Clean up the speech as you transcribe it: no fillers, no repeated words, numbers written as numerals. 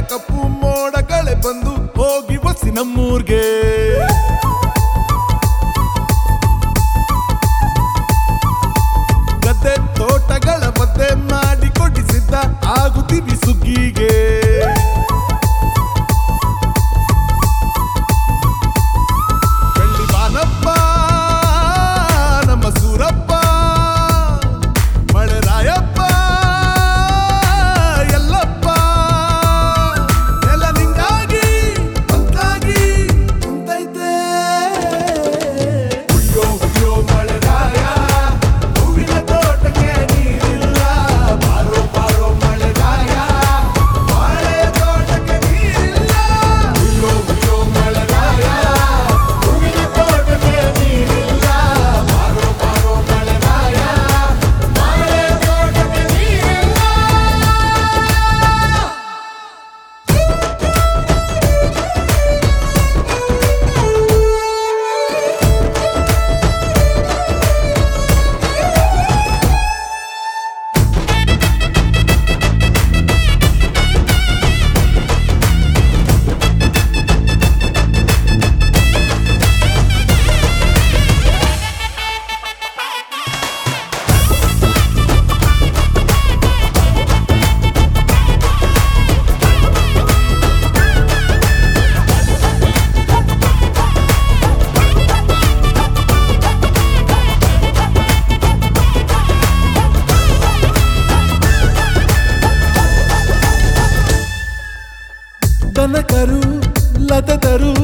ಕಪ್ಪು ಮೋಡಗಳೇ ಬಂದು ಹೋಗಿ ಬಸಿ ನಮ್ಮೂರ್ಗೆ ಗದ್ದೆ ತೋಟಗಳ ಮಧ್ಯೆ ಮಾಡಿ ಕೊಡಿಸಿದ್ದ ಆಗುತ್ತೀವಿ ಸುಗ್ಗಿಗೆ ಬೆಳ್ಳಿ ಬಾನಪ್ಪ ನಮ್ಮ ಸೂರಪ್ಪ ಮಳೆರಾಯಪ್ಪ ಎಲ್ಲಪ್ಪ ಎಲ್ಲ ನಿಂಗಾಗಿ ಒಂದಾಗಿ ಕುಂತೈತೆ ಉಯ್ಯೋ ಉಯ್ಯೋ ಮಳೆರಾಯ ಹೂವಿನ ತೋಟಕ್ಕೆ ನೀರಿಲ್ಲ ಬಾರೋ ಬಾರೋ ಮಳೆರಾಯ ಬಾಳೆ ತೋಟಕ್ಕೆ ನೀರಿಲ್ಲ ಉಯ್ಯೋ ಉಯ್ಯೋ ಮಳೆರಾಯ ಹೂವಿನ ತೋಟಕ್ಕೆ ನೀರಿಲ್ಲ ಬಾರೋ ಬಾರೋ ಮಳೆರಾಯ ಬಾಳೆ ತೋಟಕ್ಕೆ ನೀರಿಲ್ಲ ದನಕರು ಲತದರು